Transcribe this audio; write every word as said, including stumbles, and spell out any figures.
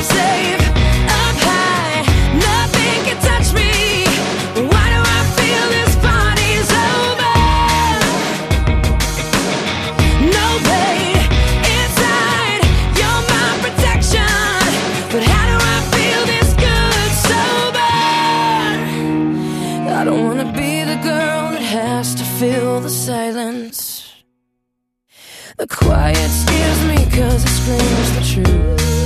safe up high, nothing can touch me. Why do I feel this party's over? No pain inside, you're my protection. But how do I feel this good sober? I don't wanna be the girl that has to fill the silence. The quiet scares me 'cause it screams the truth.